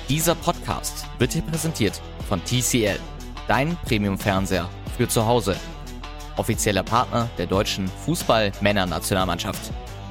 Dieser Podcast wird dir präsentiert von TCL, dein Premium-Fernseher für zu Hause. Offizieller Partner der deutschen Fußball-Männer-Nationalmannschaft.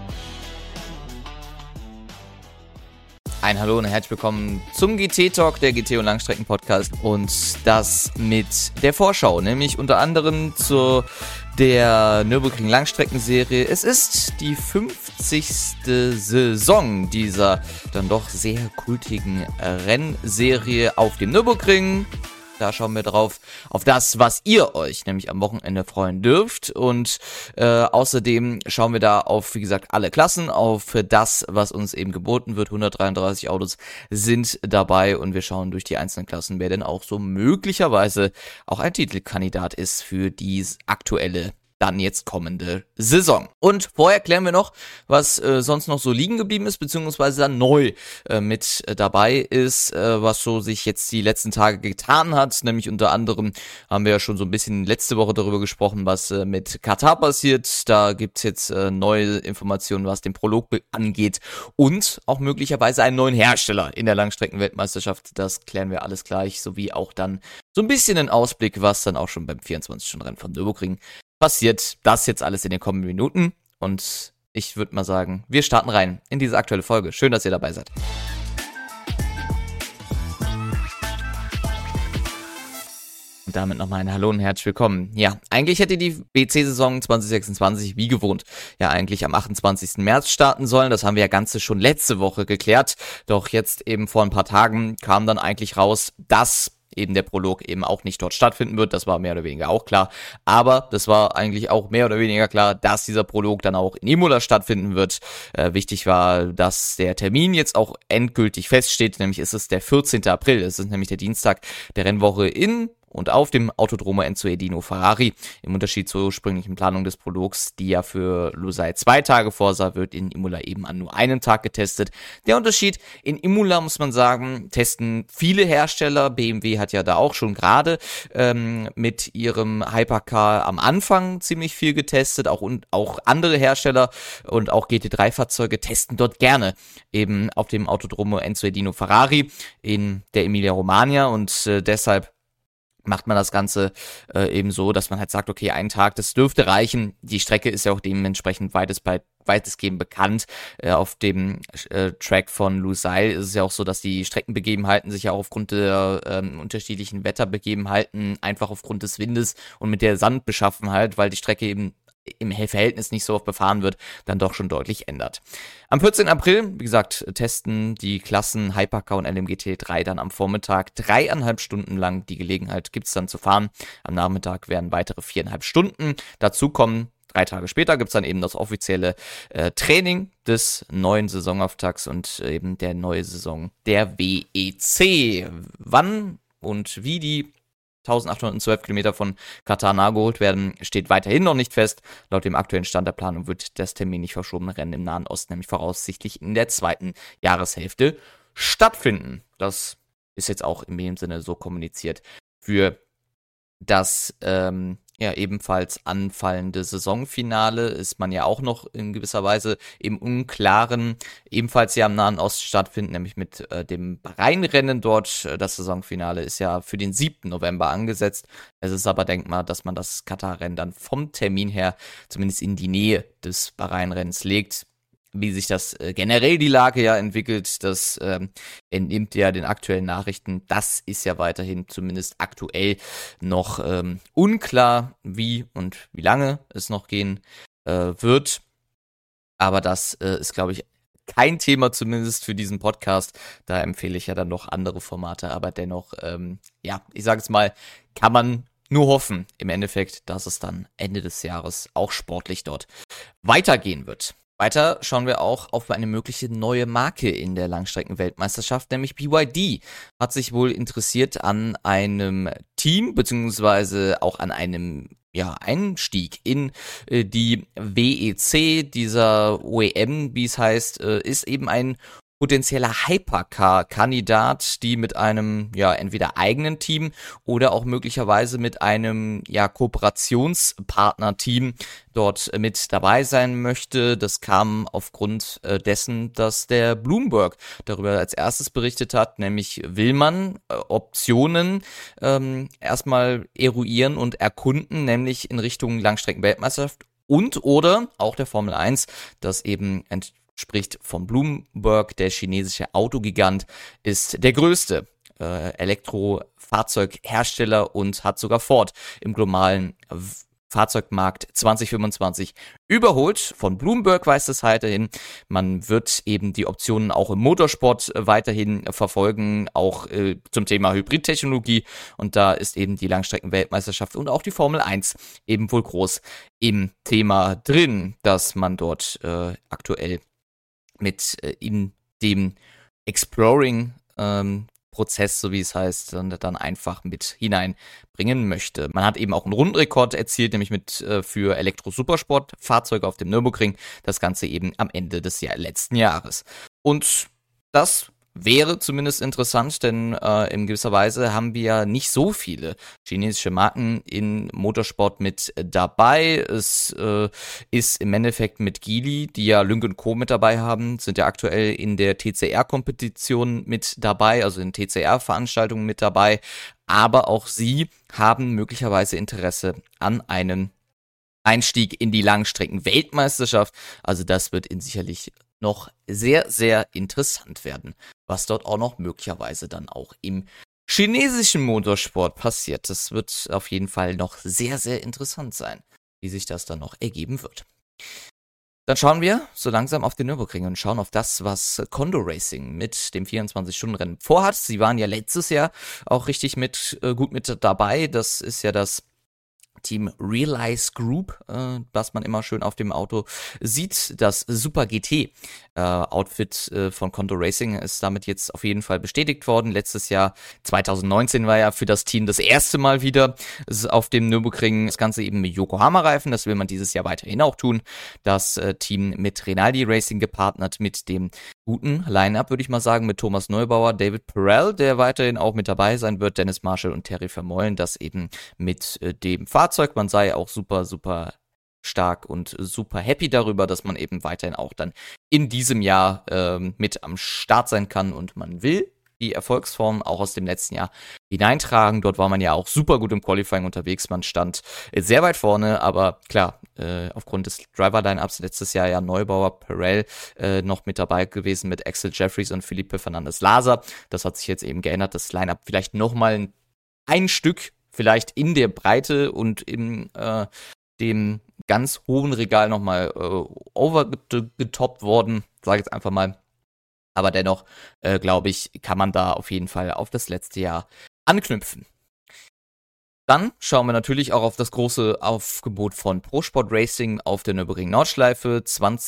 Ein Hallo und herzlich willkommen zum GT-Talk, der GT- und Langstrecken-Podcast, und das mit der Vorschau, nämlich unter anderem zu der Nürburgring-Langstreckenserie. Es ist die 50. Saison dieser dann doch sehr kultigen Rennserie auf dem Nürburgring. Da schauen wir drauf, auf das, was ihr euch nämlich am Wochenende freuen dürft. Und außerdem schauen wir da auf, wie gesagt, alle Klassen, auf das, was uns eben geboten wird. 133 Autos sind dabei und wir schauen durch die einzelnen Klassen, wer denn auch so möglicherweise auch ein Titelkandidat ist für die aktuelle, dann jetzt kommende Saison. Und vorher klären wir noch, was sonst noch so liegen geblieben ist, beziehungsweise dann neu mit dabei ist, was so sich jetzt die letzten Tage getan hat. Nämlich unter anderem haben wir ja schon so ein bisschen letzte Woche darüber gesprochen, was mit Katar passiert. Da gibt's jetzt neue Informationen, was den Prolog angeht und auch möglicherweise einen neuen Hersteller in der Langstreckenweltmeisterschaft. Das klären wir alles gleich, sowie auch dann so ein bisschen einen Ausblick, was dann auch schon beim 24-Stunden-Rennen vom Nürburgring passiert. Das jetzt alles in den kommenden Minuten und ich würde mal sagen, wir starten rein in diese aktuelle Folge. Schön, dass ihr dabei seid. Und damit nochmal ein Hallo und herzlich willkommen. Ja, eigentlich hätte die BC-Saison 2026 wie gewohnt ja eigentlich am 28. März starten sollen. Das haben wir ja ganze schon letzte Woche geklärt. Doch jetzt eben vor ein paar Tagen kam dann eigentlich raus, dass eben der Prolog eben auch nicht dort stattfinden wird. Das war mehr oder weniger auch klar. Aber das war eigentlich auch mehr oder weniger klar, dass dieser Prolog dann auch in Imola stattfinden wird. Wichtig war, dass der Termin jetzt auch endgültig feststeht. Nämlich ist es der 14. April. Es ist nämlich der Dienstag der Rennwoche in und auf dem Autodromo Enzo Edino Ferrari. Im Unterschied zur ursprünglichen Planung des Prologs, die ja für Losail 2 Tage vorsah, wird in Imola eben an nur einem Tag getestet. Der Unterschied: in Imola, muss man sagen, testen viele Hersteller. BMW hat ja da auch schon gerade mit ihrem Hypercar am Anfang ziemlich viel getestet. Auch andere Hersteller und auch GT3-Fahrzeuge testen dort gerne eben auf dem Autodromo Enzo Edino Ferrari in der Emilia-Romagna, und deshalb macht man das Ganze eben so, dass man halt sagt, okay, einen Tag, das dürfte reichen. Die Strecke ist ja auch dementsprechend weitestgehend bekannt. Auf dem Track von Losail ist es ja auch so, dass die Streckenbegebenheiten sich ja auch aufgrund der unterschiedlichen Wetterbegebenheiten, einfach aufgrund des Windes und mit der Sandbeschaffenheit, weil die Strecke eben im Verhältnis nicht so oft befahren wird, dann doch schon deutlich ändert. Am 14. April, wie gesagt, testen die Klassen Hypercar und LMGT3 dann am Vormittag 3,5 Stunden lang. Die Gelegenheit gibt's dann zu fahren. Am Nachmittag werden weitere 4,5 Stunden dazu kommen. 3 Tage später gibt's dann eben das offizielle Training des neuen Saisonauftakts und eben der neue Saison der WEC. Wann und wie die 1812 Kilometer von Katar nachgeholt werden, steht weiterhin noch nicht fest. Laut dem aktuellen Stand der Planung wird das terminlich verschobene Rennen im Nahen Osten nämlich voraussichtlich in der zweiten Jahreshälfte stattfinden. Das ist jetzt auch in dem Sinne so kommuniziert. Für das ebenfalls anfallende Saisonfinale ist man ja auch noch in gewisser Weise im Unklaren. Ebenfalls ja am Nahen Osten stattfinden, nämlich mit dem Bahrain-Rennen dort. Das Saisonfinale ist ja für den 7. November angesetzt. Es ist aber denkbar, dass man das Katar-Rennen dann vom Termin her zumindest in die Nähe des Bahrain-Rennens legt. Wie sich das generell die Lage ja entwickelt, das entnimmt ja den aktuellen Nachrichten. Das ist ja weiterhin zumindest aktuell noch unklar, wie und wie lange es noch gehen wird. Aber das ist, glaube ich, kein Thema zumindest für diesen Podcast. Da empfehle ich ja dann noch andere Formate. Aber dennoch, ich sage es mal, kann man nur hoffen im Endeffekt, dass es dann Ende des Jahres auch sportlich dort weitergehen wird. Weiter schauen wir auch auf eine mögliche neue Marke in der Langstreckenweltmeisterschaft, nämlich BYD hat sich wohl interessiert an einem Team, beziehungsweise auch an einem Einstieg in die WEC. Dieser OEM, wie es heißt, ist eben ein potenzieller Hypercar-Kandidat, die mit einem, ja, entweder eigenen Team oder auch möglicherweise mit einem, ja, Kooperationspartner-Team dort mit dabei sein möchte. Das kam aufgrund dessen, dass der Bloomberg darüber als erstes berichtet hat, nämlich will man Optionen erstmal eruieren und erkunden, nämlich in Richtung Langstreckenweltmeisterschaft und oder auch der Formel 1, das eben spricht von Bloomberg, der chinesische Autogigant ist der größte Elektrofahrzeughersteller und hat sogar Ford im globalen Fahrzeugmarkt 2025 überholt. Von Bloomberg weist es weiterhin. Man wird eben die Optionen auch im Motorsport weiterhin verfolgen, auch zum Thema Hybridtechnologie. Und da ist eben die Langstreckenweltmeisterschaft und auch die Formel 1 eben wohl groß im Thema drin, dass man dort aktuell mit in dem Exploring Prozess, so wie es heißt, dann einfach mit hineinbringen möchte. Man hat eben auch einen Rundenrekord erzielt, nämlich mit für Elektro-Supersport-Fahrzeuge auf dem Nürburgring, das Ganze eben am Ende des letzten Jahres. Und das wäre zumindest interessant, denn in gewisser Weise haben wir ja nicht so viele chinesische Marken in Motorsport mit dabei. Es ist im Endeffekt mit Geely, die ja Lynk & Co. mit dabei haben, sind ja aktuell in der TCR-Kompetition mit dabei, also in TCR-Veranstaltungen mit dabei. Aber auch sie haben möglicherweise Interesse an einem Einstieg in die Langstrecken-Weltmeisterschaft. Also das wird sicherlich noch sehr, sehr interessant werden, was dort auch noch möglicherweise dann auch im chinesischen Motorsport passiert. Das wird auf jeden Fall noch sehr, sehr interessant sein, wie sich das dann noch ergeben wird. Dann schauen wir so langsam auf den Nürburgring und schauen auf das, was Condor Racing mit dem 24-Stunden-Rennen vorhat. Sie waren ja letztes Jahr auch richtig gut mit dabei. Das ist ja das Team Realize Group, was man immer schön auf dem Auto sieht. Das Super GT Outfit von Condor Racing ist damit jetzt auf jeden Fall bestätigt worden. Letztes Jahr, 2019, war ja für das Team das erste Mal wieder auf dem Nürburgring das Ganze eben mit Yokohama-Reifen. Das will man dieses Jahr weiterhin auch tun. Das Team mit Rinaldi Racing gepartnert mit dem guten Line-Up, würde ich mal sagen, mit Thomas Neubauer, David Perel, der weiterhin auch mit dabei sein wird, Dennis Marshall und Terry Vermeulen, das eben mit dem Fahrzeug. Man sei auch super, super stark und super happy darüber, dass man eben weiterhin auch dann in diesem Jahr mit am Start sein kann und man will die Erfolgsform auch aus dem letzten Jahr hineintragen. Dort war man ja auch super gut im Qualifying unterwegs. Man stand sehr weit vorne, aber klar, aufgrund des Driver-Line-Ups letztes Jahr ja Neubauer, Perel noch mit dabei gewesen mit Axel Jeffries und Felipe Fernandez-Laser. Das hat sich jetzt eben geändert. Das Line-Up vielleicht nochmal ein Stück vielleicht in der Breite und in dem ganz hohen Regal nochmal overgetoppt worden, sage ich jetzt einfach mal. Aber dennoch, glaube ich, kann man da auf jeden Fall auf das letzte Jahr anknüpfen. Dann schauen wir natürlich auch auf das große Aufgebot von Pro Sport Racing auf der Nürburgring Nordschleife.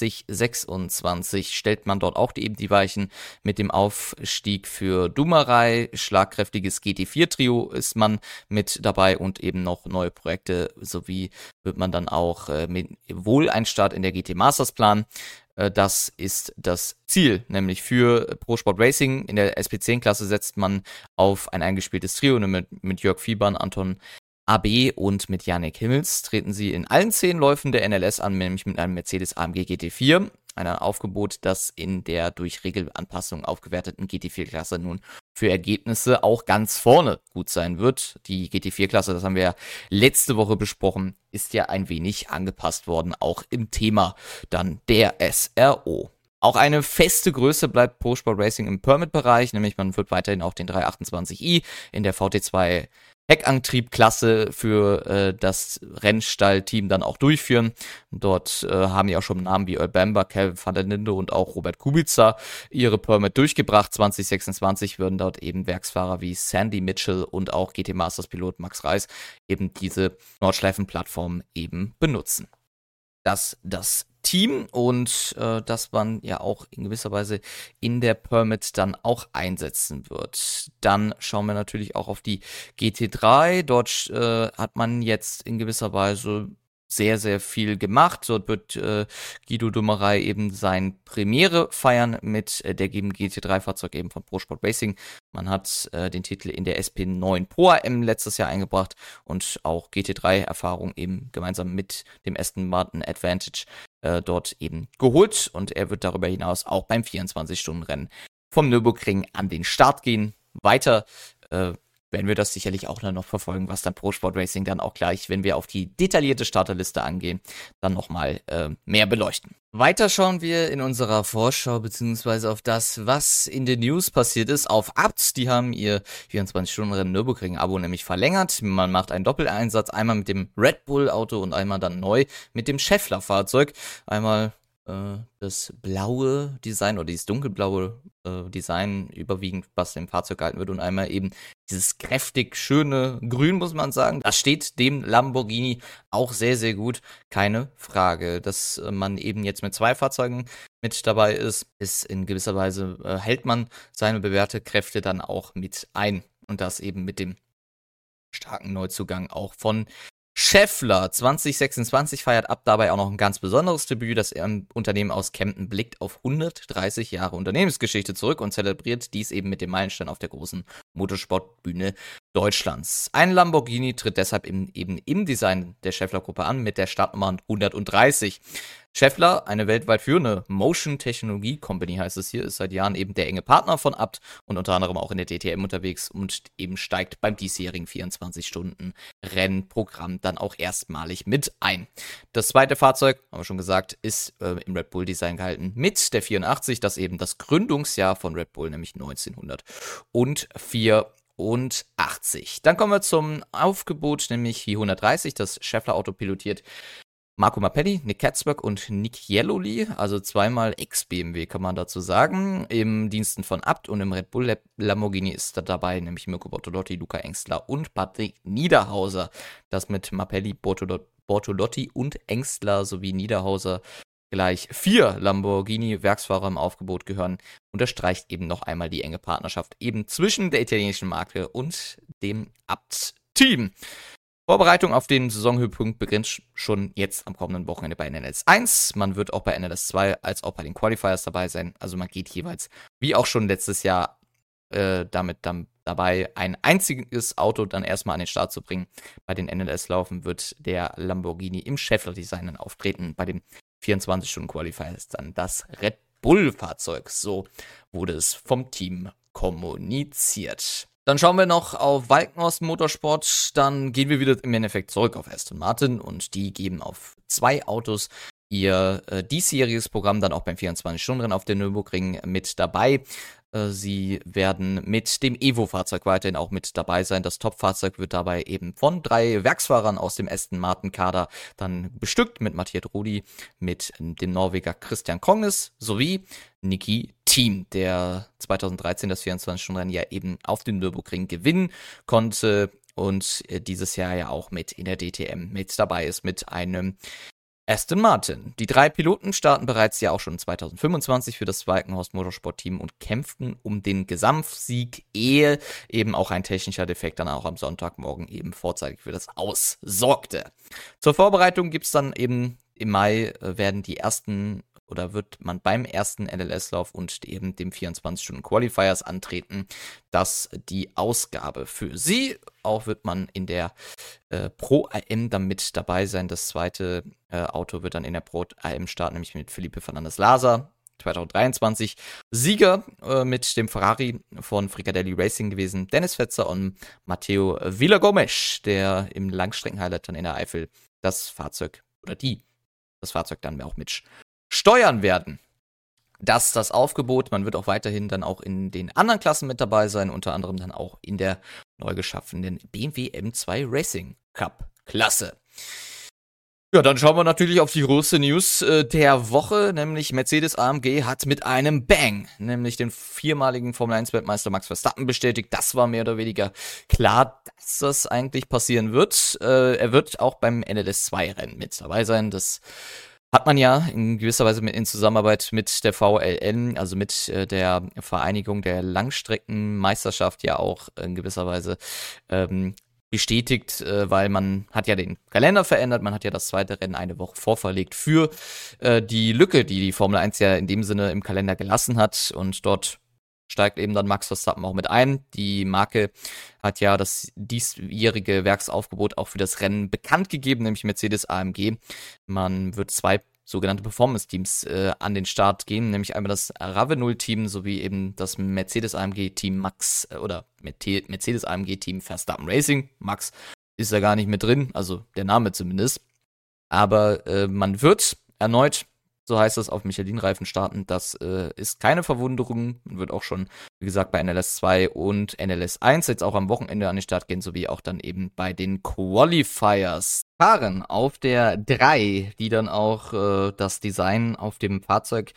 2026 stellt man dort auch eben die Weichen mit dem Aufstieg für Dumerei. Schlagkräftiges GT4-Trio ist man mit dabei und eben noch neue Projekte. Sowie wird man dann auch wohl einen Start in der GT Masters planen. Das ist das Ziel, nämlich für Pro Sport Racing. In der SP10-Klasse setzt man auf ein eingespieltes Trio mit Jörg Fiebern, Anton AB und mit Yannick Himmels. Treten sie in allen 10 Läufen der NLS an, nämlich mit einem Mercedes AMG GT4. Ein Aufgebot, das in der durch Regelanpassung aufgewerteten GT4-Klasse nun für Ergebnisse auch ganz vorne gut sein wird. Die GT4-Klasse, das haben wir ja letzte Woche besprochen, ist ja ein wenig angepasst worden, auch im Thema dann der SRO. Auch eine feste Größe bleibt Pro Sport Racing im Permit-Bereich, nämlich man wird weiterhin auch den 328i in der VT2 Heckantriebklasse für das Rennstallteam dann auch durchführen. Dort haben ja auch schon Namen wie Earl Bamber, Calvin van der Linde und auch Robert Kubica ihre Permit durchgebracht. 2026 würden dort eben Werksfahrer wie Sandy Mitchell und auch GT Masters Pilot Max Reis eben diese Nordschleifenplattform eben benutzen. Das Team und das man ja auch in gewisser Weise in der Permit dann auch einsetzen wird. Dann schauen wir natürlich auch auf die GT3. Dort hat man jetzt in gewisser Weise sehr, sehr viel gemacht. Dort wird Guido Dummerey eben sein Premiere feiern mit dem GT3-Fahrzeug eben von Pro Sport Racing. Man hat den Titel in der SP9 Pro AM letztes Jahr eingebracht und auch GT3-Erfahrung eben gemeinsam mit dem Aston Martin Advantage dort eben geholt. Und er wird darüber hinaus auch beim 24-Stunden-Rennen vom Nürburgring an den Start gehen. Weiter werden wir das sicherlich auch noch verfolgen, was dann Pro Sport Racing dann auch gleich, wenn wir auf die detaillierte Starterliste angehen, dann nochmal mehr beleuchten. Weiter schauen wir in unserer Vorschau beziehungsweise auf das, was in den News passiert ist, auf Abt. Die haben ihr 24-Stunden-Rennen Nürburgring-Abo nämlich verlängert. Man macht einen Doppeleinsatz, einmal mit dem Red Bull-Auto und einmal dann neu mit dem Schaeffler-Fahrzeug. Einmal das blaue Design oder dieses dunkelblaue Design überwiegend, was dem Fahrzeug gehalten wird, und einmal eben dieses kräftig schöne Grün, muss man sagen. Das steht dem Lamborghini auch sehr, sehr gut, keine Frage. Dass man eben jetzt mit 2 Fahrzeugen mit dabei ist in gewisser Weise, hält man seine bewährte Kräfte dann auch mit ein. Und das eben mit dem starken Neuzugang auch von Schaeffler 2026 feiert Abt dabei auch noch ein ganz besonderes Debüt. Das Unternehmen aus Kempten blickt auf 130 Jahre Unternehmensgeschichte zurück und zelebriert dies eben mit dem Meilenstein auf der großen Motorsportbühne Deutschlands. Ein Lamborghini tritt deshalb eben im Design der Schaeffler-Gruppe an mit der Startnummer 130. Schaeffler, eine weltweit führende Motion-Technologie-Company heißt es hier, ist seit Jahren eben der enge Partner von Abt und unter anderem auch in der DTM unterwegs und eben steigt beim diesjährigen 24-Stunden-Rennprogramm dann auch erstmalig mit ein. Das zweite Fahrzeug, haben wir schon gesagt, ist im Red Bull-Design gehalten mit der 84, das eben das Gründungsjahr von Red Bull, nämlich 1984. Dann kommen wir zum Aufgebot, nämlich die 130, das Schaeffler-Auto pilotiert Marco Mappelli, Nick Katzberg und Nick Yellowly, also zweimal Ex-BMW, kann man dazu sagen, im Diensten von Abt, und im Red Bull Lamborghini ist da dabei nämlich Mirko Bortolotti, Luca Engstler und Patrick Niederhauser. Das mit Mappelli, Bortolotti und Engstler sowie Niederhauser gleich 4 Lamborghini-Werksfahrer im Aufgebot gehören, unterstreicht eben noch einmal die enge Partnerschaft eben zwischen der italienischen Marke und dem Abt-Team. Vorbereitung auf den Saisonhöhepunkt beginnt schon jetzt am kommenden Wochenende bei NLS 1. Man wird auch bei NLS 2 als auch bei den Qualifiers dabei sein. Also man geht jeweils, wie auch schon letztes Jahr, damit dann dabei, ein einziges Auto dann erstmal an den Start zu bringen. Bei den NLS-Laufen wird der Lamborghini im Schaeffler-Design dann auftreten. Bei den 24-Stunden-Qualifiers dann das Red Bull-Fahrzeug. So wurde es vom Team kommuniziert. Dann schauen wir noch auf Walkenhorst Motorsport, dann gehen wir wieder im Endeffekt zurück auf Aston Martin und die geben auf 2 Autos ihr diesjähriges Programm dann auch beim 24-Stunden-Rennen auf dem Nürburgring mit dabei. Sie werden mit dem Evo-Fahrzeug weiterhin auch mit dabei sein. Das Top-Fahrzeug wird dabei eben von 3 Werksfahrern aus dem Aston Martin-Kader dann bestückt, mit Matthias Rudi, mit dem Norweger Christian Kongnes sowie Niki Thiem, der 2013 das 24-Stunden-Rennen ja eben auf dem Nürburgring gewinnen konnte und dieses Jahr ja auch mit in der DTM mit dabei ist mit einem Aston Martin. Die 3 Piloten starten bereits ja auch schon 2025 für das Walkenhorst Motorsport-Team und kämpften um den Gesamtsieg, ehe eben auch ein technischer Defekt dann auch am Sonntagmorgen eben vorzeitig für das Aus sorgte. Zur Vorbereitung gibt's dann eben im Mai werden die ersten oder wird man beim ersten NLS-Lauf und eben dem 24-Stunden-Qualifiers antreten. Das die Ausgabe für sie. Auch wird man in der Pro AM dann mit dabei sein. Das zweite Auto wird dann in der Pro AM starten, nämlich mit Felipe Fernandez-Lasa. 2023 Sieger mit dem Ferrari von Fricadelli Racing gewesen, Dennis Fetzer und Matteo Villagomes, der im Langstreckenhighlight dann in der Eifel das Fahrzeug dann auch mit steuern werden. Das ist das Aufgebot. Man wird auch weiterhin dann auch in den anderen Klassen mit dabei sein, unter anderem dann auch in der neu geschaffenen BMW M2 Racing Cup Klasse. Ja, dann schauen wir natürlich auf die größte News der Woche, nämlich Mercedes-AMG hat mit einem Bang, nämlich den 4-maligen Formel-1-Weltmeister Max Verstappen bestätigt. Das war mehr oder weniger klar, dass das eigentlich passieren wird. Er wird auch beim NLS-2-Rennen mit dabei sein. Das hat man ja in gewisser Weise in Zusammenarbeit mit der VLN, also mit der Vereinigung der Langstreckenmeisterschaft ja auch in gewisser Weise bestätigt, weil man hat ja den Kalender verändert, man hat ja das zweite Rennen eine Woche vorverlegt für die Lücke, die die Formel 1 ja in dem Sinne im Kalender gelassen hat, und dort steigt eben dann Max Verstappen auch mit ein. Die Marke hat ja das diesjährige Werksaufgebot auch für das Rennen bekannt gegeben, nämlich Mercedes AMG. Man wird zwei sogenannte Performance-Teams an den Start gehen, nämlich einmal das Ravenol-Team sowie eben das Mercedes-AMG-Team Max oder Mercedes-AMG-Team Verstappen Racing. Max ist ja gar nicht mit drin, also der Name zumindest. Aber man wird erneut, so heißt es, auf Michelin-Reifen starten. Das ist keine Verwunderung. Man wird auch schon, wie gesagt, bei NLS 2 und NLS 1 jetzt auch am Wochenende an den Start gehen, sowie auch dann eben bei den Qualifiers. Fahren auf der 3, die dann auch das Design auf dem Fahrzeug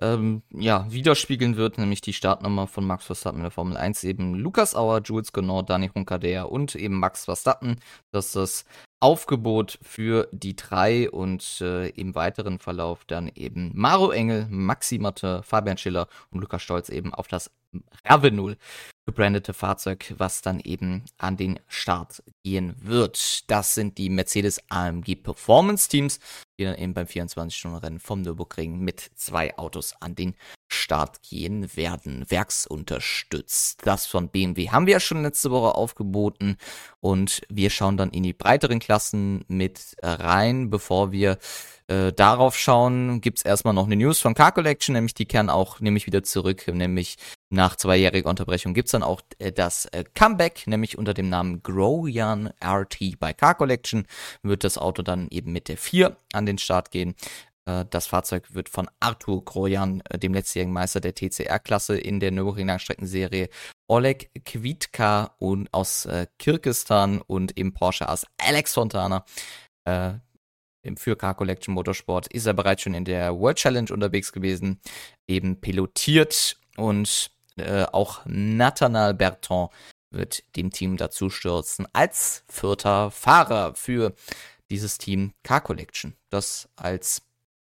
widerspiegeln wird, nämlich die Startnummer von Max Verstappen in der Formel 1, eben Lukas Auer, Jules Gonod, Dani Hunkader und eben Max Verstappen. Das ist das Aufgebot für die 3 und im weiteren Verlauf dann eben Maro Engel, Maxi Matte, Fabian Schiller und Lukas Stolz eben auf das Ravenol gebrandete Fahrzeug, was dann eben an den Start gehen wird. Das sind die Mercedes AMG Performance Teams, die dann eben beim 24-Stunden-Rennen vom Nürburgring mit 2 Autos an den Start gehen werden. Werksunterstützt. Das von BMW haben wir ja schon letzte Woche aufgeboten, und wir schauen dann in die breiteren Klassen mit rein. Bevor wir darauf schauen, gibt's erstmal noch eine News von Car Collection, nämlich die kehren auch nämlich wieder zurück, nämlich nach 2-jähriger Unterbrechung gibt's dann auch das Comeback, nämlich unter dem Namen Grojan RT bei Car Collection wird das Auto dann eben mit der 4 an den Start gehen. Das Fahrzeug wird von Artur Grojan, dem letztjährigen Meister der TCR-Klasse in der Nürburgring-Langstreckenserie, Oleg Kvitka und aus Kirgisistan und eben Porsche aus Alex Fontana für Car Collection Motorsport ist er bereits schon in der World Challenge unterwegs gewesen, eben pilotiert, und auch Nathanael Berton wird dem Team dazu stürzen als 4. Fahrer für dieses Team Car Collection. Das als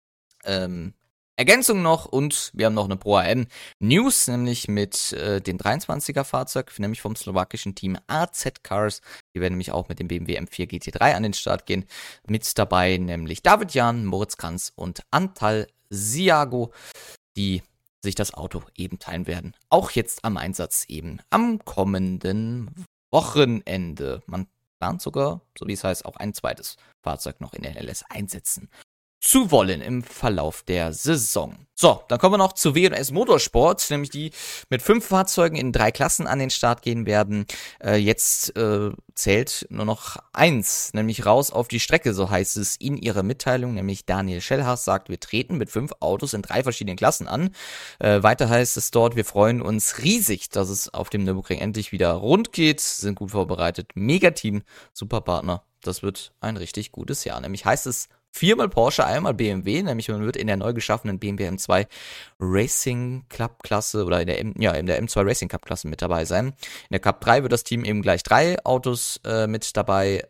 Ergänzung noch, und wir haben noch eine Pro AM News, nämlich mit dem 23er Fahrzeug, nämlich vom slowakischen Team AZ Cars. Die werden nämlich auch mit dem BMW M4 GT3 an den Start gehen. Mit dabei nämlich David Jan, Moritz Kranz und Antal Siago, die sich das Auto eben teilen werden. Auch jetzt am Einsatz eben am kommenden Wochenende. Man plant sogar, so wie es heißt, auch ein zweites Fahrzeug noch in der LS einsetzen zu wollen im Verlauf der Saison. So, dann kommen wir noch zu W&S Motorsport, nämlich die mit 5 Fahrzeugen in 3 Klassen an den Start gehen werden. Jetzt zählt nur noch 1, nämlich raus auf die Strecke, so heißt es in ihrer Mitteilung, nämlich Daniel Schellhaas sagt, wir treten mit 5 Autos in 3 verschiedenen Klassen an. Weiter heißt es dort, wir freuen uns riesig, dass es auf dem Nürburgring endlich wieder rund geht, sind gut vorbereitet, Megateam, super Partner, das wird ein richtig gutes Jahr. Nämlich heißt es 4-mal Porsche, einmal BMW, nämlich man wird in der neu geschaffenen BMW M2 Racing Club Klasse oder in der M2 Racing Cup Klasse mit dabei sein. In der Cup 3 wird das Team eben gleich 3 Autos mit dabei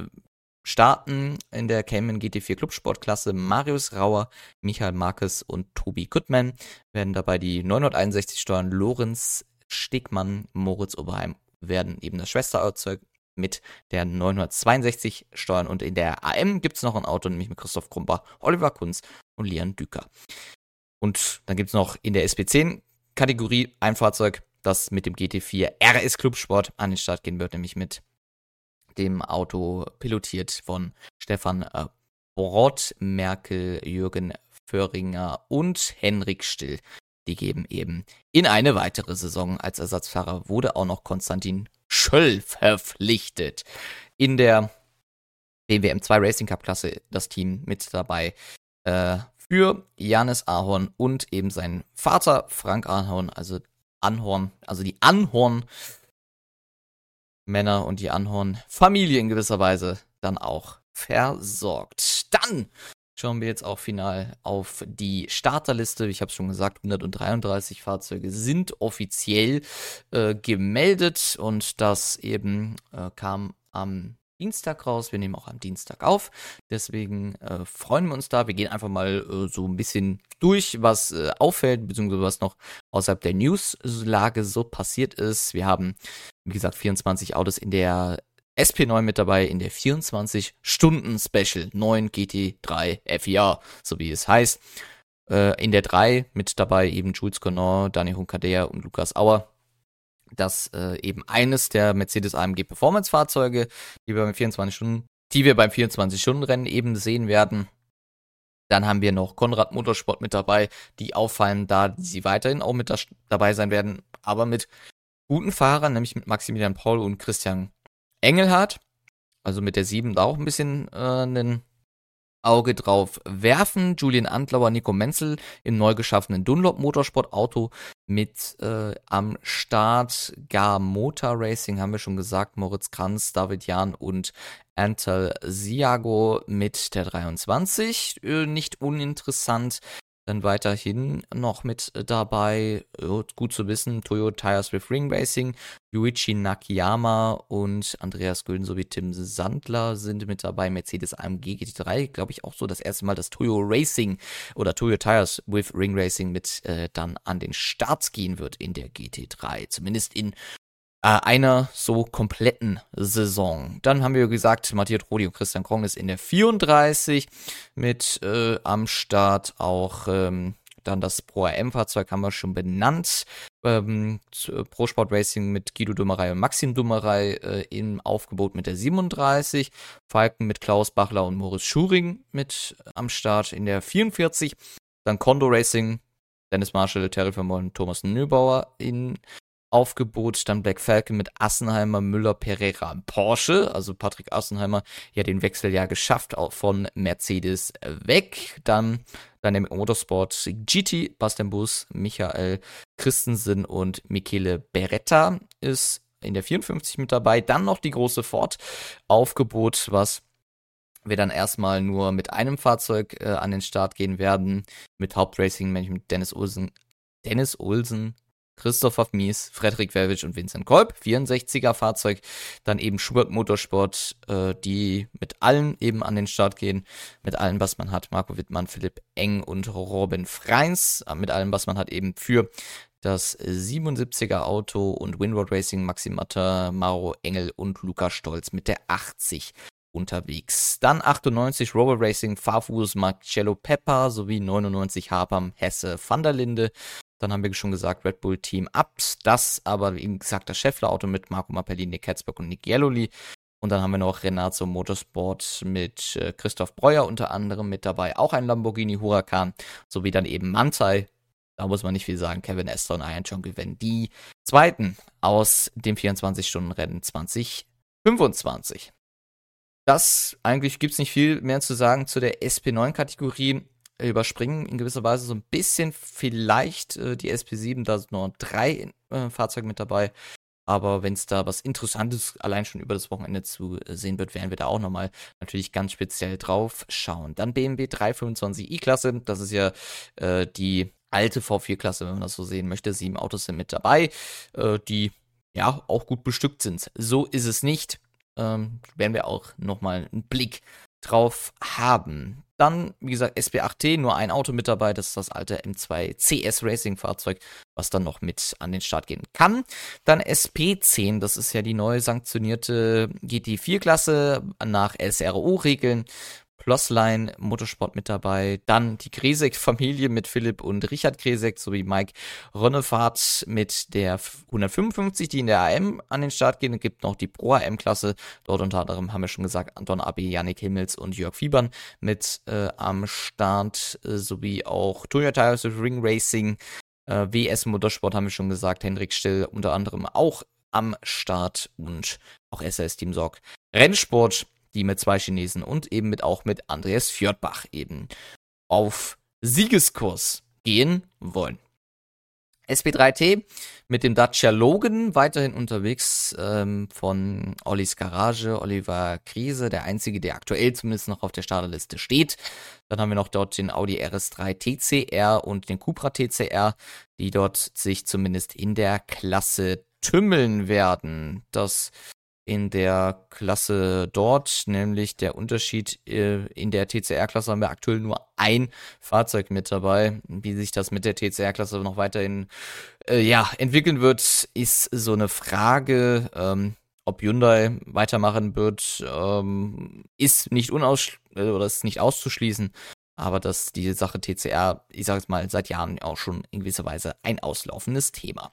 starten. In der Cayman GT4 Clubsport Klasse Marius Rauer, Michael Marquez und Tobi Kuttmann werden dabei die 961 steuern. Lorenz Stegmann, Moritz Oberheim werden eben das Schwesterfahrzeug mit der 962 steuern, und in der AM gibt es noch ein Auto, nämlich mit Christoph Krumper, Oliver Kunz und Lian Düker. Und dann gibt es noch in der SP10-Kategorie ein Fahrzeug, das mit dem GT4 RS Clubsport an den Start gehen wird, nämlich mit dem Auto pilotiert von Stefan Brott, Merkel, Jürgen Föhringer und Henrik Still. Die geben eben in eine weitere Saison als Ersatzfahrer, wurde auch noch Konstantin Schöll verpflichtet. In der BMW M2 Racing Cup Klasse das Team mit dabei für Janis Ahorn und eben seinen Vater Frank Ahorn, also die Anhorn Männer und die Anhorn Familie in gewisser Weise dann auch versorgt. Dann schauen wir jetzt auch final auf die Starterliste. Ich habe es schon gesagt, 133 Fahrzeuge sind offiziell gemeldet, und das eben kam am Dienstag raus. Wir nehmen auch am Dienstag auf. Deswegen freuen wir uns da. Wir gehen einfach mal so ein bisschen durch, was auffällt, beziehungsweise was noch außerhalb der Newslage so passiert ist. Wir haben, wie gesagt, 24 Autos in der SP9 mit dabei in der 24-Stunden-Special 9 GT3 FIA, so wie es heißt. In der 3 mit dabei eben Jules Connaught, Dani Hunkader und Lukas Auer. Das eben eines der Mercedes-AMG Performance-Fahrzeuge, die wir beim 24-Stunden-Rennen eben sehen werden. Dann haben wir noch Konrad Motorsport mit dabei, die auffallen, da sie weiterhin auch mit dabei sein werden, aber mit guten Fahrern, nämlich mit Maximilian Paul und Christian Engelhardt. Also mit der 7 da auch ein bisschen einen Auge drauf werfen. Julian Andlauer, Nico Menzel im neu geschaffenen Dunlop Motorsport Auto mit am Start. Gar Motor Racing haben wir schon gesagt. Moritz Kranz, David Jahn und Antal Siago mit der 23. Nicht uninteressant. Dann weiterhin noch mit dabei, gut zu wissen, Toyo Tires with Ring Racing, Yuichi Nakayama und Andreas Gülden sowie Tim Sandler sind mit dabei. Mercedes AMG GT3, glaube ich auch so das erste Mal, dass Toyo Racing oder Toyo Tires with Ring Racing mit dann an den Start gehen wird in der GT3, zumindest in einer so kompletten Saison. Dann haben wir gesagt, Matthias Rodi und Christian Krong ist in der 34 mit am Start. Auch dann das Pro AM-Fahrzeug haben wir schon benannt. Pro Sport Racing mit Guido Dummerei und Maxim Dummerei im Aufgebot mit der 37. Falken mit Klaus Bachler und Moritz Schuring mit am Start in der 44. Dann Condor Racing, Dennis Marshall, Terry Vermoll und Thomas Nöbauer in Aufgebot, dann Black Falcon mit Assenheimer, Müller, Pereira, Porsche, also Patrick Assenheimer, ja den Wechsel ja geschafft, auch von Mercedes weg. Dann Dynamic Motorsport GT, Bastian Bus, Michael Christensen und Michele Beretta ist in der 54 mit dabei. Dann noch die große Ford-Aufgebot, was wir dann erstmal nur mit einem Fahrzeug an den Start gehen werden, mit Hauptracing, mit Dennis Olsen, Christopher Mies, Frederik Welwitsch und Vincent Kolb, 64er Fahrzeug, dann eben Schubert Motorsport, die mit allen eben an den Start gehen, mit allem, was man hat, Marco Wittmann, Philipp Eng und Robin Freins, mit allem, was man hat eben für das 77er Auto und Windward Racing, Maxim Matter, Mauro Engel und Lukas Stolz mit der 80 unterwegs. Dann 98 Rover Racing, Farfus, Marcello Pepper sowie 99 Hapam, Hesse, Van der Linde. Dann haben wir schon gesagt, Red Bull Team Ups, das aber, wie gesagt, das Scheffler-Auto mit Marco Mappelli, Nick Hetzberg und Nick Jelloli. Und dann haben wir noch Renato Motorsport mit Christoph Breuer unter anderem mit dabei, auch ein Lamborghini Huracan, sowie dann eben Mantai. Da muss man nicht viel sagen, Kevin Estre und Ian John gewinnen die zweiten aus dem 24-Stunden-Rennen 2025. Das, eigentlich gibt es nicht viel mehr zu sagen zu der SP9-Kategorie. Überspringen in gewisser Weise so ein bisschen vielleicht die SP7, da sind nur 3 Fahrzeuge mit dabei. Aber wenn es da was Interessantes allein schon über das Wochenende zu sehen wird, werden wir da auch nochmal natürlich ganz speziell drauf schauen. Dann BMW 325 i-Klasse, das ist ja die alte V4-Klasse, wenn man das so sehen möchte. 7 Autos sind mit dabei, die ja auch gut bestückt sind. So ist es nicht. Werden wir auch nochmal einen Blick drauf haben. Dann, wie gesagt, SP8T, nur ein Auto mit dabei, das ist das alte M2 CS Racing Fahrzeug, was dann noch mit an den Start gehen kann. Dann SP10, das ist ja die neu sanktionierte GT4-Klasse nach SRO-Regeln. Plossline Motorsport mit dabei, dann die Gresek-Familie mit Philipp und Richard Gresek sowie Mike Ronnefahrt mit der 155, die in der AM an den Start gehen. Es gibt noch die Pro-AM-Klasse, dort unter anderem haben wir schon gesagt, Anton Abi, Yannick Himmels und Jörg Fiebern mit am Start, sowie auch Toyota Tires with Ring Racing, WS Motorsport haben wir schon gesagt, Hendrik Still unter anderem auch am Start und auch SAS Team Sorg Rennsport, die mit 2 Chinesen und eben auch mit Andreas Fjordbach eben auf Siegeskurs gehen wollen. SP3T mit dem Dacia Logan weiterhin unterwegs von Ollis Garage, Oliver Krise, der einzige, der aktuell zumindest noch auf der Starterliste steht. Dann haben wir noch dort den Audi RS3 TCR und den Cupra TCR, die dort sich zumindest in der Klasse tümmeln werden. Das in der Klasse dort, nämlich der Unterschied, in der TCR-Klasse haben wir aktuell nur ein Fahrzeug mit dabei. Wie sich das mit der TCR-Klasse noch weiterhin entwickeln wird, ist so eine Frage, ob Hyundai weitermachen wird, ist nicht oder ist nicht auszuschließen. Aber dass die Sache TCR, ich sage jetzt mal, seit Jahren auch schon in gewisser Weise ein auslaufendes Thema.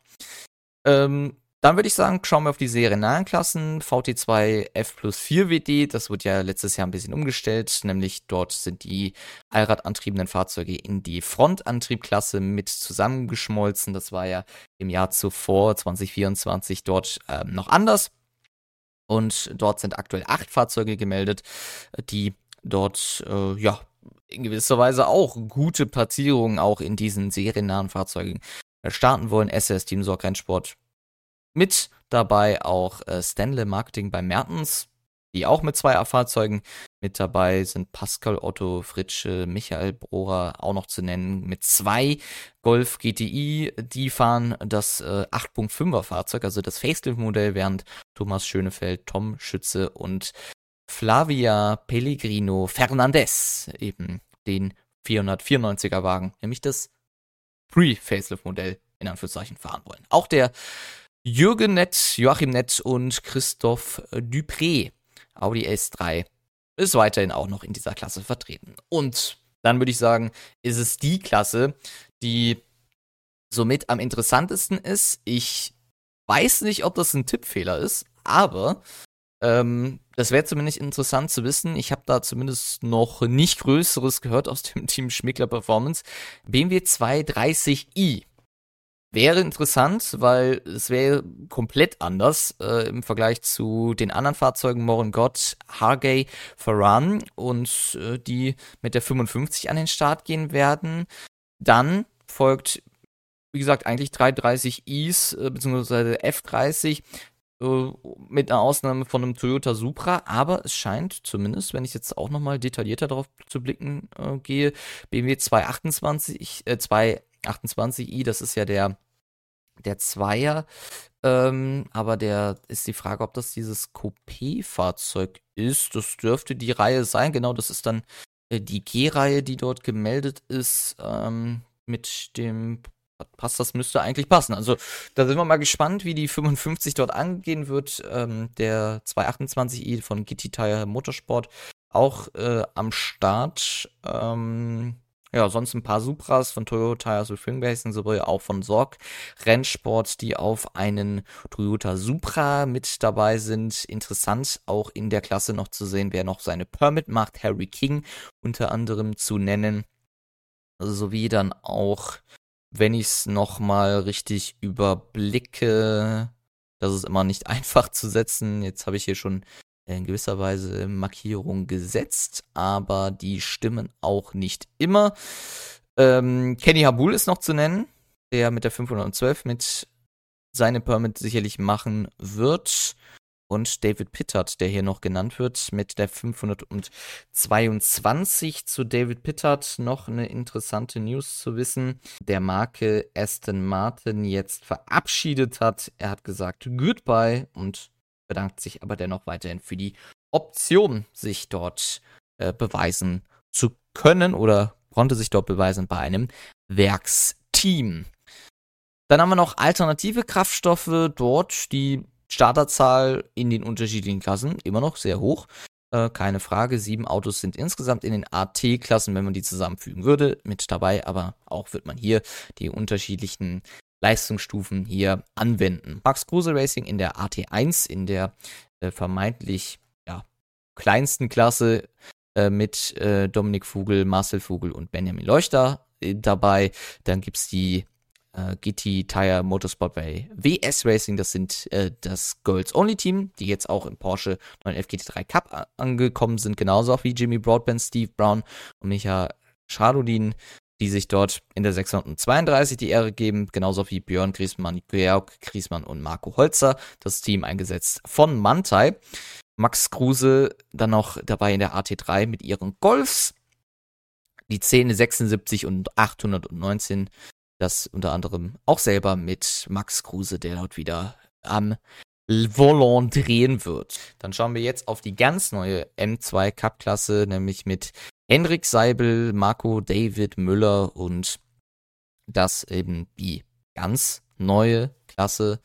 Dann würde ich sagen, schauen wir auf die seriennahen Klassen. VT2 F plus 4 WD, das wurde ja letztes Jahr ein bisschen umgestellt, nämlich dort sind die allradantriebenen Fahrzeuge in die Frontantriebklasse mit zusammengeschmolzen. Das war ja im Jahr zuvor, 2024, dort noch anders. Und dort sind aktuell 8 Fahrzeuge gemeldet, die dort, in gewisser Weise auch gute Platzierungen auch in diesen seriennahen Fahrzeugen starten wollen. SRS Team Sorg Rennsport mit dabei auch Stanley Marketing bei Mertens, die auch mit 2 Fahrzeugen mit dabei sind. Pascal Otto Fritsche, Michael Brohrer auch noch zu nennen mit 2 Golf GTI. Die fahren das 8.5er Fahrzeug, also das Facelift-Modell, während Thomas Schönefeld, Tom Schütze und Flavia Pellegrino Fernandez eben den 494er Wagen, nämlich das Pre-Facelift-Modell in Anführungszeichen fahren wollen. Auch der Jürgen Nett, Joachim Nett und Christoph Dupré, Audi S3, ist weiterhin auch noch in dieser Klasse vertreten. Und dann würde ich sagen, ist es die Klasse, die somit am interessantesten ist. Ich weiß nicht, ob das ein Tippfehler ist, aber das wäre zumindest interessant zu wissen. Ich habe da zumindest noch nicht Größeres gehört aus dem Team Schmickler Performance. BMW 230i. Wäre interessant, weil es wäre komplett anders im Vergleich zu den anderen Fahrzeugen Morengott, Hargay, Farran und die mit der 55 an den Start gehen werden. Dann folgt, wie gesagt, eigentlich 330is bzw. F30 mit einer Ausnahme von einem Toyota Supra, aber es scheint zumindest, wenn ich jetzt auch nochmal detaillierter darauf zu blicken gehe, BMW 228i, das ist ja der Zweier, aber der ist die Frage, ob das dieses Coupé-Fahrzeug ist. Das dürfte die Reihe sein, genau, das ist dann die G-Reihe, die dort gemeldet ist, mit dem passt, das müsste eigentlich passen. Also da sind wir mal gespannt, wie die 55 dort angehen wird. Der 228i von GT Tire Motorsport auch am Start. Sonst ein paar Supras von Toyota Spring Racing sowie auch von Sorg Rennsport, die auf einen Toyota Supra mit dabei sind. Interessant auch in der Klasse noch zu sehen, wer noch seine Permit macht. Harry King unter anderem zu nennen. Sowie dann auch, wenn ich es nochmal richtig überblicke, das ist immer nicht einfach zu setzen. Jetzt habe ich hier schon in gewisser Weise Markierung gesetzt, aber die stimmen auch nicht immer. Kenny Habul ist noch zu nennen, der mit der 512 mit seine Permit sicherlich machen wird. Und David Pittard, der hier noch genannt wird, mit der 522. Zu David Pittard noch eine interessante News zu wissen. Der Marke Aston Martin jetzt verabschiedet hat. Er hat gesagt Goodbye und bedankt sich aber dennoch weiterhin für die Option, sich dort beweisen zu können oder konnte sich dort beweisen bei einem Werksteam. Dann haben wir noch alternative Kraftstoffe dort, die Starterzahl in den unterschiedlichen Klassen immer noch sehr hoch. Keine Frage, 7 Autos sind insgesamt in den AT-Klassen, wenn man die zusammenfügen würde, mit dabei, aber auch wird man hier die unterschiedlichen Leistungsstufen hier anwenden. Max Kruse Racing in der AT1, in der vermeintlich kleinsten Klasse mit Dominik Vogel, Marcel Vogel und Benjamin Leuchter dabei. Dann gibt es die GT Tire Motorsport bei WS Racing, das sind das Girls Only Team, die jetzt auch im Porsche 911 GT3 Cup angekommen sind, genauso auch wie Jimmy Broadbent, Steve Brown und Micha Schadolin, die sich dort in der 632 die Ehre geben, genauso wie Björn Griesmann, Georg Griesmann und Marco Holzer, das Team eingesetzt von Manthey. Max Kruse dann noch dabei in der AT3 mit ihren Golfs, die 1076 und 819, das unter anderem auch selber mit Max Kruse, der dort wieder am Volant drehen wird. Dann schauen wir jetzt auf die ganz neue M2 Cup-Klasse, nämlich mit Henrik Seibel, Marco David Müller und das eben die ganz neue Klasse,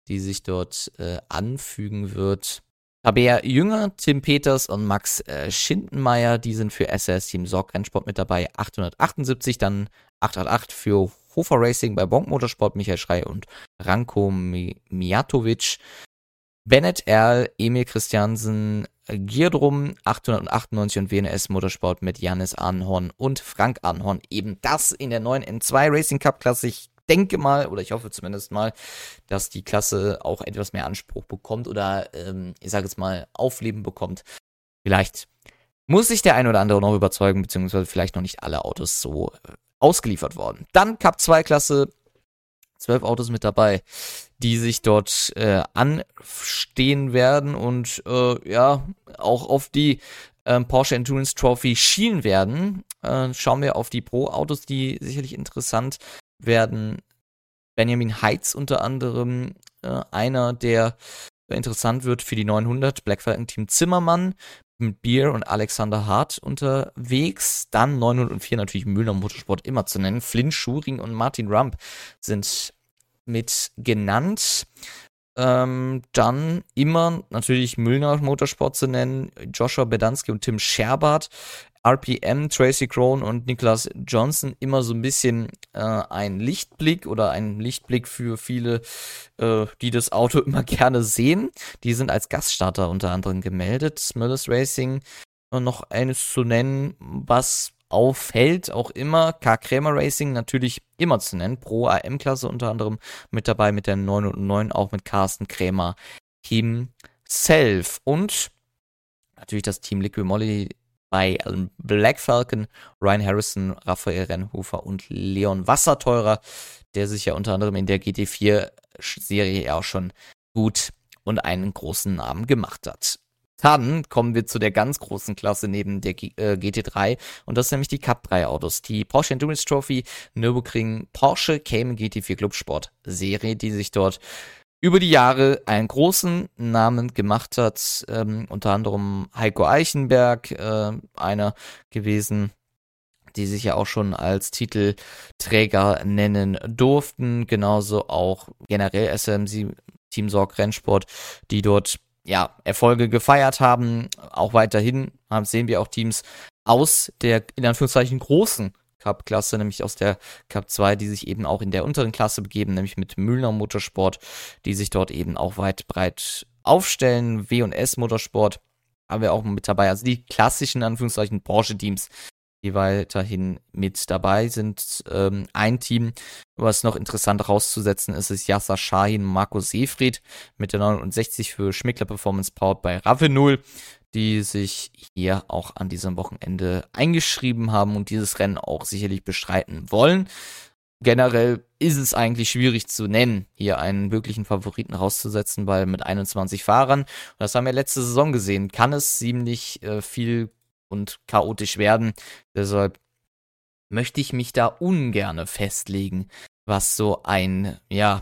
die sich dort anfügen wird. Tabea Jünger, Tim Peters und Max Schindenmeier, die sind für SAS Team Sorg Rennsport mit dabei, 878, dann 888 für Hofer Racing bei Bonk Motorsport, Michael Schrey und Ranko Mijatovic. Bennett Erl, Emil Christiansen, Gierdrum 898 und WNS Motorsport mit Jannis Arnhorn und Frank Arnhorn. Eben das in der neuen N2 Racing Cup Klasse. Ich denke mal, oder ich hoffe zumindest mal, dass die Klasse auch etwas mehr Anspruch bekommt oder, ich sage jetzt mal, Aufleben bekommt. Vielleicht muss sich der ein oder andere noch überzeugen, beziehungsweise vielleicht noch nicht alle Autos so ausgeliefert worden. Dann Cup 2 Klasse, 12 Autos mit dabei, die sich dort anstehen werden und auch auf die Porsche Endurance Trophy schielen werden. Schauen wir auf die Pro-Autos, die sicherlich interessant werden. Benjamin Heitz unter anderem, einer, der interessant wird für die 900, Black Falcon Team Zimmermann mit Bier und Alexander Hart unterwegs. Dann 904 natürlich Müllner Motorsport immer zu nennen. Flynn Schuring und Martin Rump sind mit genannt. Dann immer natürlich Müllner Motorsport zu nennen. Joshua Bedanski und Tim Scherbart. RPM, Tracy Crone und Nicholas Johnson immer so ein bisschen ein Lichtblick oder ein Lichtblick für viele, die das Auto immer gerne sehen. Die sind als Gaststarter unter anderem gemeldet. Müllers Racing noch eines zu nennen, was auffällt, auch immer. K. Krämer Racing natürlich immer zu nennen. Pro AM-Klasse unter anderem mit dabei mit der 909, auch mit Carsten Krämer himself. Und natürlich das Team Liqui Moly bei Black Falcon, Ryan Harrison, Raphael Rennhofer und Leon Wasserteurer, der sich ja unter anderem in der GT4-Serie auch schon gut und einen großen Namen gemacht hat. Dann kommen wir zu der ganz großen Klasse neben der GT3 und das ist nämlich die Cup 3 Autos. Die Porsche Endurance Trophy Nürburgring Porsche Cayman GT4 Clubsport Serie, die sich dort über die Jahre einen großen Namen gemacht hat, unter anderem Heiko Eichenberg, einer gewesen, die sich ja auch schon als Titelträger nennen durften, genauso auch generell SMC Team Sorg Rennsport, die dort Erfolge gefeiert haben. Auch weiterhin sehen wir auch Teams aus der in Anführungszeichen großen Cup-Klasse, nämlich aus der Cup 2, die sich eben auch in der unteren Klasse begeben, nämlich mit Müllner Motorsport, die sich dort eben auch weit breit aufstellen. W&S Motorsport haben wir auch mit dabei, also die klassischen, in Anführungszeichen, Porsche-Teams, die weiterhin mit dabei sind. Ein Team, was noch interessant rauszusetzen ist, ist Yasser Shahin, Marco Seefried mit der 69 für Schmickler Performance Powered bei Ravenol, die sich hier auch an diesem Wochenende eingeschrieben haben und dieses Rennen auch sicherlich bestreiten wollen. Generell ist es eigentlich schwierig zu nennen, hier einen wirklichen Favoriten rauszusetzen, weil mit 21 Fahrern, und das haben wir letzte Saison gesehen, kann es ziemlich viel und chaotisch werden. Deshalb möchte ich mich da ungerne festlegen, was so ein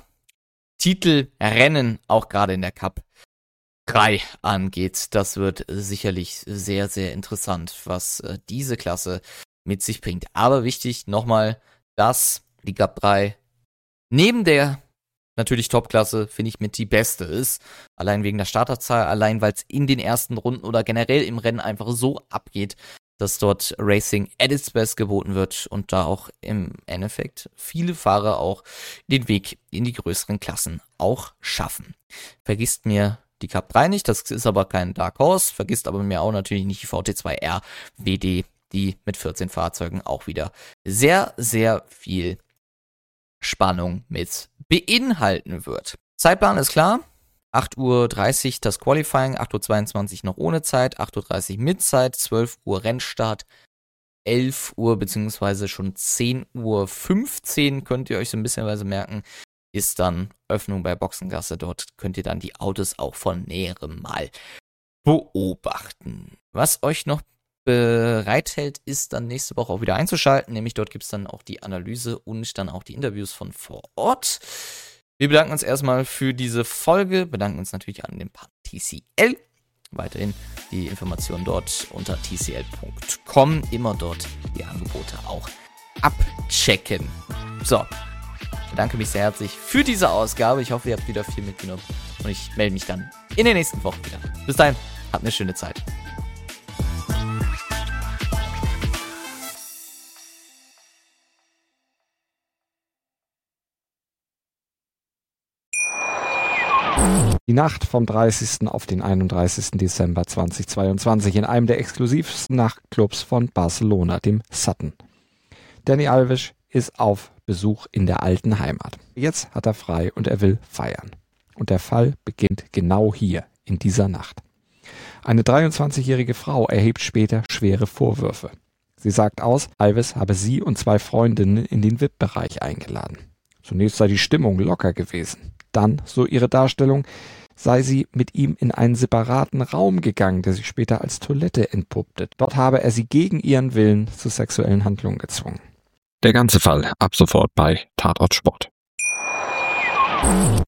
Titelrennen auch gerade in der Cup 3 angeht. Das wird sicherlich sehr, sehr interessant, was diese Klasse mit sich bringt. Aber wichtig nochmal, dass die Cup 3 neben der natürlich Top-Klasse, finde ich, mit die beste ist. Allein wegen der Starterzahl, allein weil es in den ersten Runden oder generell im Rennen einfach so abgeht, dass dort Racing at its best geboten wird und da auch im Endeffekt viele Fahrer auch den Weg in die größeren Klassen auch schaffen. Vergisst mir die Cup 3 nicht, das ist aber kein Dark Horse, vergisst aber mir auch natürlich nicht die VT2R WD, die mit 14 Fahrzeugen auch wieder sehr, sehr viel Spannung mit beinhalten wird. Zeitplan ist klar, 8:30 Uhr das Qualifying, 8:22 Uhr noch ohne Zeit, 8:30 Uhr mit Zeit, 12 Uhr Rennstart, 11 Uhr beziehungsweise schon 10:15 Uhr könnt ihr euch so ein bisschen merken, ist dann Öffnung bei Boxengasse. Dort könnt ihr dann die Autos auch von näherem mal beobachten. Was euch noch bereithält, ist dann nächste Woche auch wieder einzuschalten, nämlich dort gibt es dann auch die Analyse und dann auch die Interviews von vor Ort. Wir bedanken uns erstmal für diese Folge, bedanken uns natürlich an den Partner TCL. Weiterhin die Informationen dort unter tcl.com, immer dort die Angebote auch abchecken. So, bedanke mich sehr herzlich für diese Ausgabe. Ich hoffe, ihr habt wieder viel mitgenommen. Und ich melde mich dann in der nächsten Woche wieder. Bis dahin, habt eine schöne Zeit. Die Nacht vom 30. auf den 31. Dezember 2022 in einem der exklusivsten Nachtclubs von Barcelona, dem Sutton. Dani Alves ist auf Besuch in der alten Heimat. Jetzt hat er frei und er will feiern. Und der Fall beginnt genau hier, in dieser Nacht. Eine 23-jährige Frau erhebt später schwere Vorwürfe. Sie sagt aus, Alves habe sie und 2 Freundinnen in den VIP-Bereich eingeladen. Zunächst sei die Stimmung locker gewesen. Dann, so ihre Darstellung, sei sie mit ihm in einen separaten Raum gegangen, der sich später als Toilette entpuppte. Dort habe er sie gegen ihren Willen zu sexuellen Handlungen gezwungen. Der ganze Fall ab sofort bei Tatort Sport.